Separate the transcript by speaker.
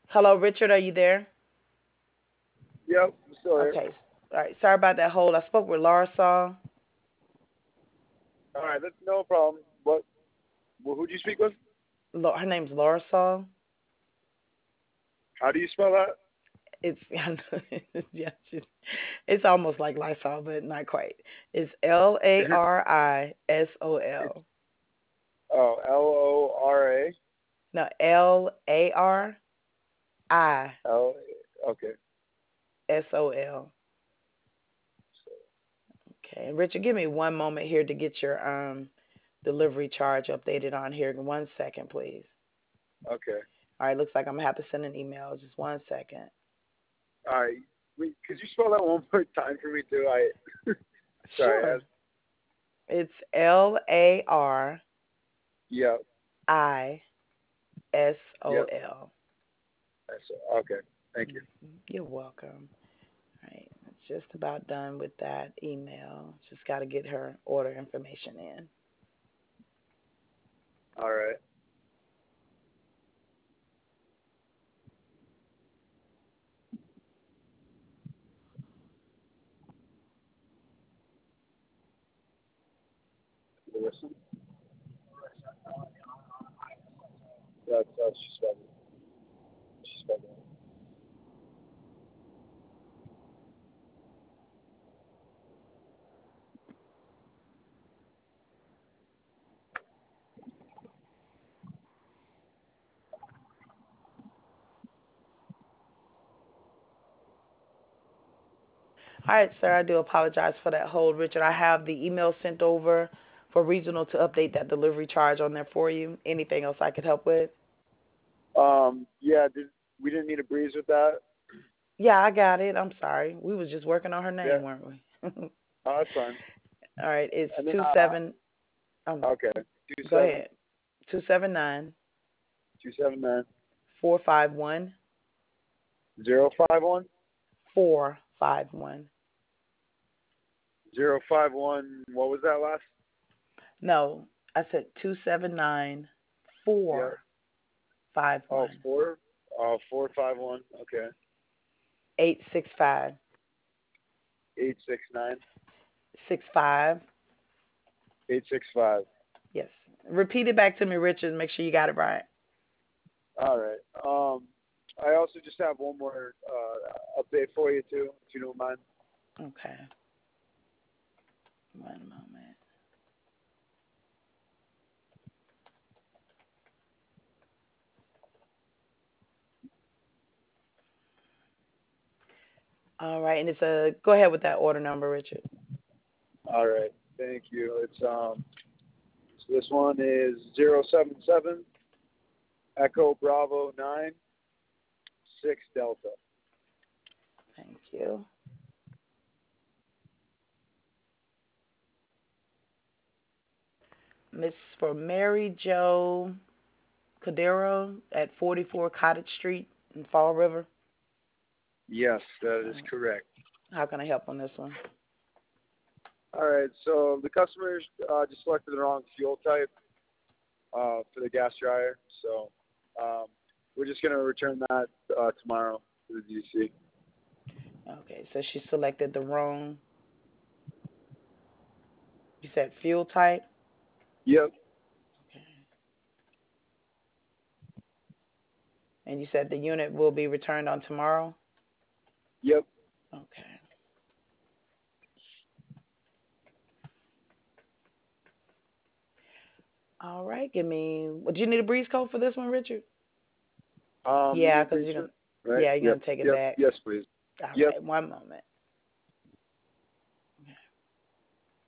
Speaker 1: Hello, Richard. Are you there?
Speaker 2: Yep, I'm still here.
Speaker 1: Okay. All right. Sorry about that hold. I spoke with Laura Saw.
Speaker 2: All right, that's no problem. What? Who'd you speak with?
Speaker 1: Her name's Laura Saw.
Speaker 2: How do you spell that?
Speaker 1: It's yeah, it's almost like Lysol, but not quite. It's Larisol.
Speaker 2: It's Lora.
Speaker 1: No, Larisol.
Speaker 2: L. Okay.
Speaker 1: Okay, and Richard, give me one moment here to get your delivery charge updated on here. One second, please.
Speaker 2: Okay.
Speaker 1: All right, looks like I'm gonna have to send an email. Just one second.
Speaker 2: All right. Wait, could you spell that one more time for me too? Sorry.
Speaker 1: Sure. It's
Speaker 2: Yep. Yep.
Speaker 1: Larisol.
Speaker 2: Okay. Thank you.
Speaker 1: You're welcome. All right, just about done with that email. Just got to get her order information in.
Speaker 2: All right. Listen. That's how she spelled it. She spelled it.
Speaker 1: All right, sir. I do apologize for that hold, Richard. I have the email sent over for regional to update that delivery charge on there for you. Anything else I could help with?
Speaker 2: Yeah. We didn't need a breeze with that?
Speaker 1: Yeah, I got it. I'm sorry. We was just working on her
Speaker 2: Yeah.
Speaker 1: name, weren't we?
Speaker 2: Oh, that's fine.
Speaker 1: All right, it's
Speaker 2: And then
Speaker 1: two seven.
Speaker 2: okay. Two
Speaker 1: Go
Speaker 2: seven
Speaker 1: ahead. 279
Speaker 2: 279
Speaker 1: 451
Speaker 2: 051
Speaker 1: 451.
Speaker 2: 051. What was that last?
Speaker 1: No, I said 279
Speaker 2: Yeah.
Speaker 1: 451
Speaker 2: Oh, four. Oh, 451. Okay.
Speaker 1: 865
Speaker 2: 869
Speaker 1: 65.
Speaker 2: 865.
Speaker 1: Yes. Repeat it back to me, Richard. Make sure you got it right.
Speaker 2: All right. I also just have one more update for you too, if you don't mind.
Speaker 1: Okay. One moment. All right, and it's a go ahead with that order number, Richard.
Speaker 2: All right. Thank you. So this one is 077 Echo Bravo 9 6 Delta.
Speaker 1: Thank you. Miss for Mary Jo Cordero at 44 Cottage Street in Fall River.
Speaker 2: Yes, that
Speaker 1: All
Speaker 2: is
Speaker 1: right.
Speaker 2: correct.
Speaker 1: How can I help on this one?
Speaker 2: All right. So the customers just selected the wrong fuel type for the gas dryer. So um, we're just gonna return that tomorrow to the DC.
Speaker 1: Okay, so she selected the wrong. You said fuel type.
Speaker 2: Yep.
Speaker 1: Okay. And you said the unit will be returned on tomorrow.
Speaker 2: Yep.
Speaker 1: Okay. All right. Give me. Do you need a breeze code for this one, Richard?
Speaker 2: You
Speaker 1: Yeah,
Speaker 2: need a
Speaker 1: because
Speaker 2: breeze
Speaker 1: you're gonna.
Speaker 2: for it, right?
Speaker 1: Yeah, you're
Speaker 2: Yep.
Speaker 1: gonna take it
Speaker 2: Yep.
Speaker 1: back.
Speaker 2: Yes, please.
Speaker 1: All
Speaker 2: Yep.
Speaker 1: right. One moment.